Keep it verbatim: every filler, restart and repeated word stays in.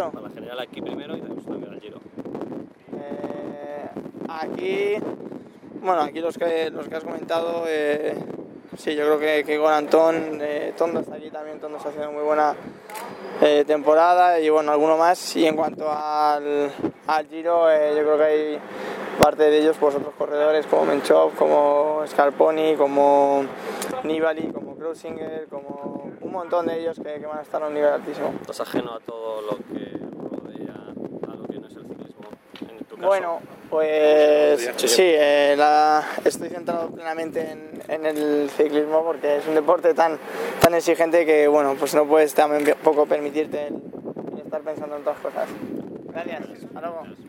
Bueno. A la general aquí primero y después también al Giro. Eh, aquí, bueno, aquí los que, los que has comentado, eh, sí, yo creo que, que con Antón, eh, Tondo está aquí también, Tondo está haciendo muy buena eh, temporada y bueno, alguno más. Y en cuanto al, al Giro, eh, yo creo que hay parte de ellos, pues otros corredores como Menchov, como Scarponi, como Nibali, como Kreuziger, como un montón de ellos que, que van a estar a un nivel altísimo. Estás ajeno a todo lo que rodea a lo que no es el ciclismo, en tu caso. Bueno, pues sí, eh, la, estoy centrado plenamente en, en el ciclismo porque es un deporte tan, tan exigente que bueno, pues no puedes tampoco permitirte el, el estar pensando en otras cosas. Gracias, hasta luego.